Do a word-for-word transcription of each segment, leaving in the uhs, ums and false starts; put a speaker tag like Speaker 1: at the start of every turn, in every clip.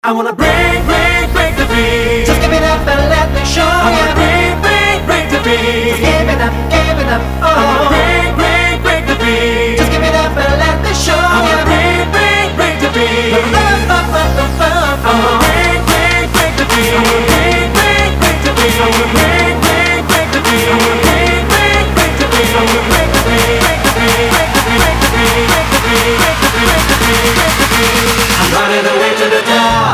Speaker 1: I wanna break, break, break the beat.
Speaker 2: Just give it up and let me show
Speaker 1: I wanna
Speaker 2: you.
Speaker 1: break, break, break the beat.
Speaker 2: Just give it up, give it up.
Speaker 1: I wanna
Speaker 2: Oh,
Speaker 1: break, break, break the beat.
Speaker 2: just give it up and let me show
Speaker 1: I
Speaker 2: you.
Speaker 1: wanna break, break, break the beat. I wanna break, break, break the beat. I wanna break, break, break the beat. I wanna break, break, break the beat. I wanna break, break, break the beat. I wanna break the beat, break the beat, break the beat, break the beat, break the beat, break the beat, break the beat, break the beat. I'm running away to the top.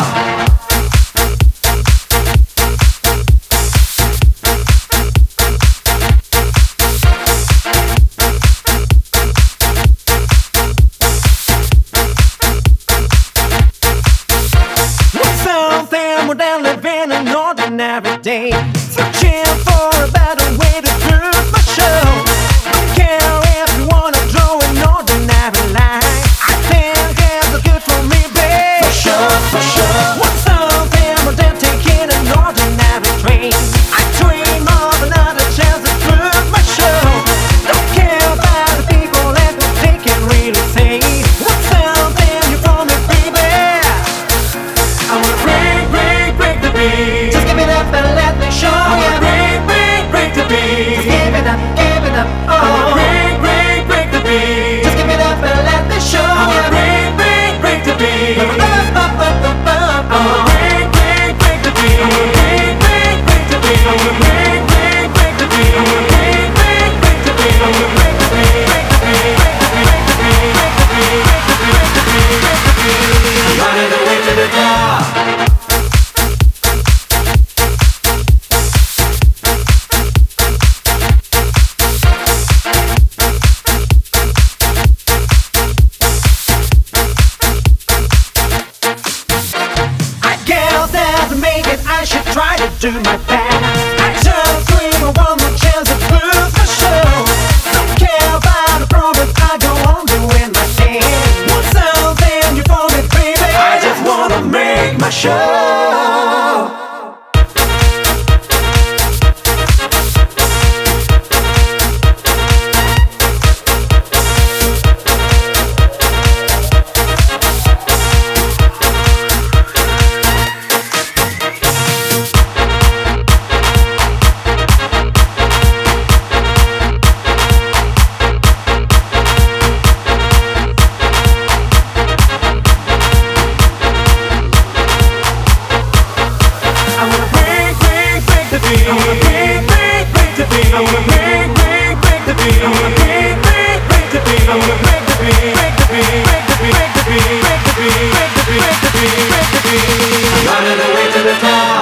Speaker 2: Something more than living an ordinary day. Searching for a better way to prove my show. Don't care if you wanna draw an ordinary line. I think it's good for me, babe.
Speaker 1: For sure, for sure.
Speaker 2: Want something more than taking an ordinary train. I dream of another chance to prove my show. Don't care about the people and what they can really say. Want something you from me, baby.
Speaker 1: I wanna break, break, break the beat.
Speaker 2: Just give it up and let me show
Speaker 1: I wanna
Speaker 2: you.
Speaker 1: break, break, break the
Speaker 2: Just
Speaker 1: beat.
Speaker 2: give it up, give it up.
Speaker 1: I wanna
Speaker 2: Oh,
Speaker 1: break, break, break the beat.
Speaker 2: just give it up and let me show
Speaker 1: I wanna
Speaker 2: you.
Speaker 1: break, break, break the beat. I wanna
Speaker 2: Oh,
Speaker 1: break, break, break the beat. I wanna break, break, break the beat. I wanna break, break, break the beat. I wanna break, break, break the beat. I wanna break the beat, break the beat, break the beat, break the beat, break the beat, break the beat, break the beat. I'm running away to the top.
Speaker 2: I guess that to make it, I should try to do my best. I just dream of one more chance to prove my show. Don't care about the problems, I go on doing my thing. Want something you from me, baby?
Speaker 1: I just wanna make my show. I wanna break, break, break the beat. I wanna break, break, break the beat. I wanna break, break, break the beat. I wanna break, break, break the beat. I wanna break the beat, break the beat, break the beat, break the beat, break the beat, break the beat, break the beat, break the beat. I'm running away to the top.